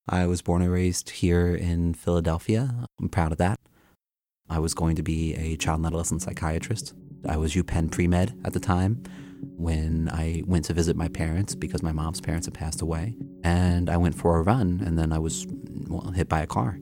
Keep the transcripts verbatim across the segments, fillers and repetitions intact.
I was born and raised here in Philadelphia. I'm proud of that. I was going to be a child and adolescent psychiatrist. I was UPenn pre-med at the time when I went to visit my parents because my mom's parents had passed away. And I went for a run, and then I was well, hit by a car.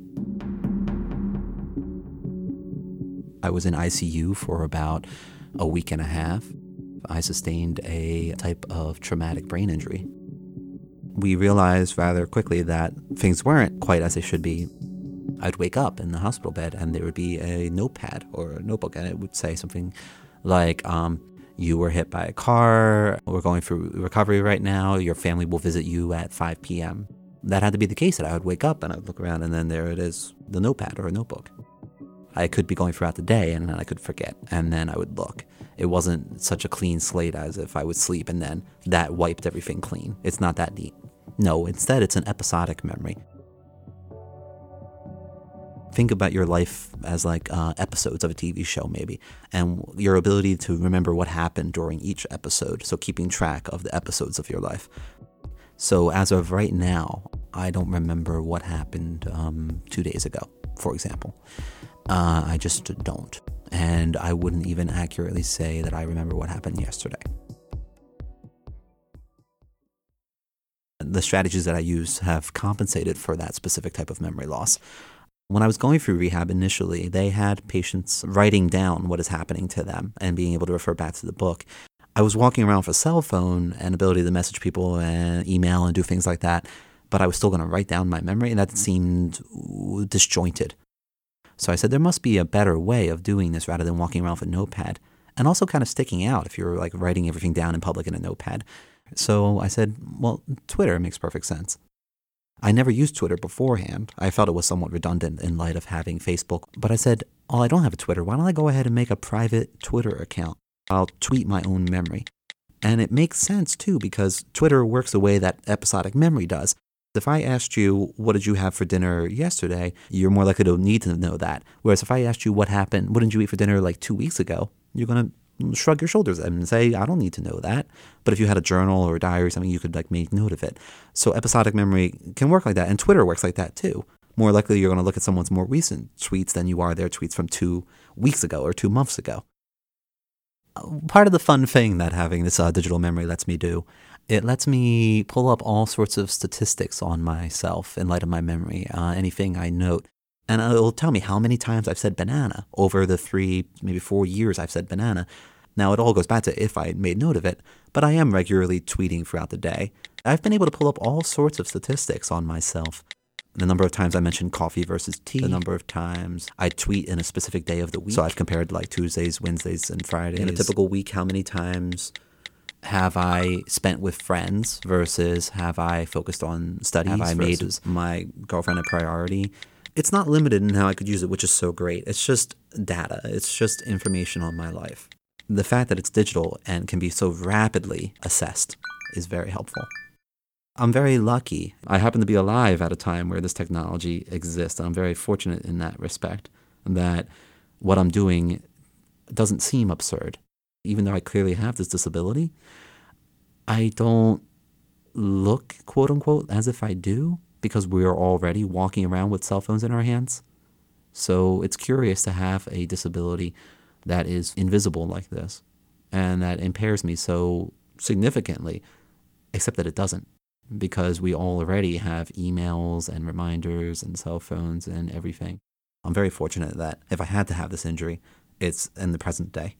I was in I C U for about a week and a half. I sustained a type of traumatic brain injury. We realized rather quickly that things weren't quite as they should be. I'd wake up in the hospital bed and there would be a notepad or a notebook, and it would say something like, um, you were hit by a car, we're going through recovery right now, your family will visit you at five p.m. That had to be the case, that I would wake up and I would look around and then there it is, the notepad or a notebook. I could be going throughout the day and then I could forget, and then I would look. It wasn't such a clean slate as if I would sleep and then that wiped everything clean. It's not that neat. No, instead it's an episodic memory. Think about your life as like uh, episodes of a T V show maybe, and your ability to remember what happened during each episode, so keeping track of the episodes of your life. So as of right now, I don't remember what happened um, two days ago, for example. Uh, I just don't. And I wouldn't even accurately say that I remember what happened yesterday. The strategies that I use have compensated for that specific type of memory loss. When I was going through rehab initially, they had patients writing down what is happening to them and being able to refer back to the book. I was walking around with a cell phone and ability to message people and email and do things like that, but I was still going to write down my memory, and that seemed disjointed. So I said, there must be a better way of doing this rather than walking around with a notepad, and also kind of sticking out if you're like writing everything down in public in a notepad. So I said, well, Twitter makes perfect sense. I never used Twitter beforehand. I felt it was somewhat redundant in light of having Facebook. But I said, oh, I don't have a Twitter. Why don't I go ahead and make a private Twitter account? I'll tweet my own memory. And it makes sense, too, because Twitter works the way that episodic memory does. If I asked you, what did you have for dinner yesterday, you're more likely to need to know that. Whereas if I asked you what happened, what did you eat for dinner like two weeks ago, you're going to shrug your shoulders and say, I don't need to know that. But if you had a journal or a diary or something, you could like make note of it. So episodic memory can work like that. And Twitter works like that too. More likely you're going to look at someone's more recent tweets than you are their tweets from two weeks ago or two months ago. Part of the fun thing that having this uh, digital memory lets me do, it lets me pull up all sorts of statistics on myself in light of my memory, uh, anything I note. And it'll tell me how many times I've said banana over the three, maybe four years I've said banana. Now, it all goes back to if I made note of it, but I am regularly tweeting throughout the day. I've been able to pull up all sorts of statistics on myself. The number of times I mentioned coffee versus tea, the number of times I tweet in a specific day of the week. So I've compared like Tuesdays, Wednesdays, and Fridays. In a typical week, how many times have I spent with friends versus have I focused on studies? Have I made my girlfriend a priority? It's not limited in how I could use it, which is so great. It's just data. It's just information on my life. The fact that it's digital and can be so rapidly assessed is very helpful. I'm very lucky. I happen to be alive at a time where this technology exists. I'm very fortunate in that respect, that what I'm doing doesn't seem absurd. Even though I clearly have this disability, I don't look, quote unquote, as if I do, because we're already walking around with cell phones in our hands. So it's curious to have a disability that is invisible like this and that impairs me so significantly, except that it doesn't, because we already have emails and reminders and cell phones and everything. I'm very fortunate that if I had to have this injury, it's in the present day.